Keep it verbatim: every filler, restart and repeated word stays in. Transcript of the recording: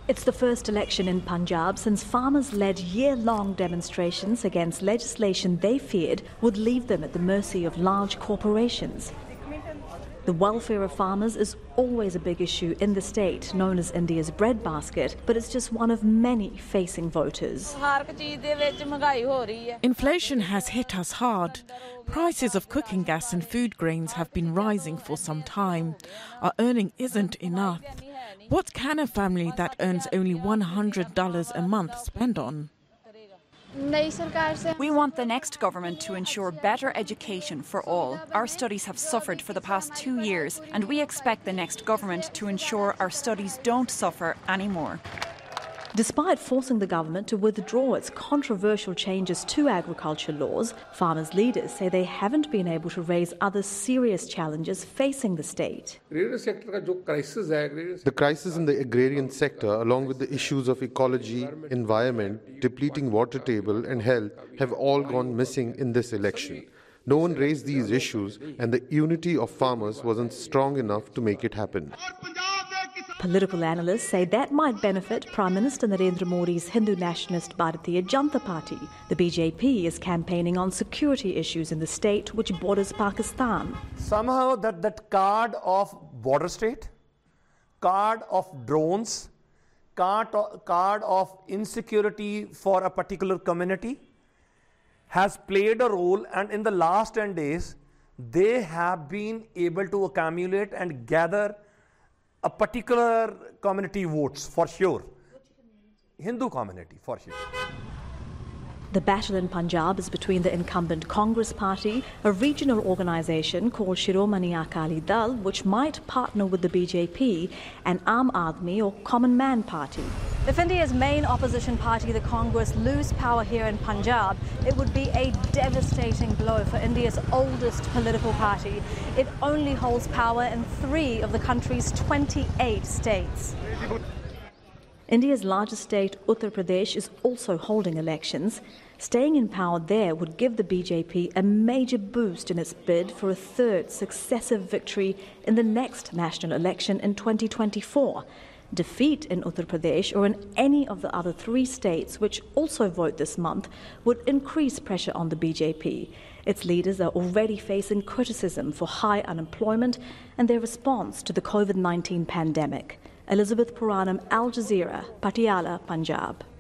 It's the first election in Punjab since farmers led year-long demonstrations against legislation they feared would leave them at the mercy of large corporations. The welfare of farmers is always a big issue in the state, known as India's breadbasket, but it's just one of many facing voters. Inflation has hit us hard. Prices of cooking gas and food grains have been rising for some time. Our earning isn't enough. What can a family that earns only one hundred dollars a month spend on? We want the next government to ensure better education for all. Our studies have suffered for the past two years, and we expect the next government to ensure our studies don't suffer anymore. Despite forcing the government to withdraw its controversial changes to agriculture laws, farmers' leaders say they haven't been able to raise other serious challenges facing the state. The crisis in the agrarian sector, along with the issues of ecology, environment, depleting water table and health, have all gone missing in this election. No one raised these issues, and the unity of farmers wasn't strong enough to make it happen. Political analysts say that might benefit Prime Minister Narendra Modi's Hindu nationalist Bharatiya Janata Party. The B J P is campaigning on security issues in the state which borders Pakistan. Somehow that, that card of border state, card of drones, card, card of insecurity for a particular community has played a role, and in the last ten days they have been able to accumulate and gather a particular community votes for sure. Hindu community for sure. The battle in Punjab is between the incumbent Congress Party, a regional organisation called Shiromani Akali Dal, which might partner with the B J P, and Aam Aadmi or Common Man Party. If India's main opposition party, the Congress, lose power here in Punjab, it would be a devastating blow for India's oldest political party. It only holds power in three of the country's twenty-eight states. India's largest state, Uttar Pradesh, is also holding elections. Staying in power there would give the B J P a major boost in its bid for a third successive victory in the next national election in twenty twenty-four. Defeat in Uttar Pradesh or in any of the other three states which also vote this month would increase pressure on the B J P. Its leaders are already facing criticism for high unemployment and their response to the COVID nineteen pandemic. Elizabeth Puranam, Al Jazeera, Patiala, Punjab.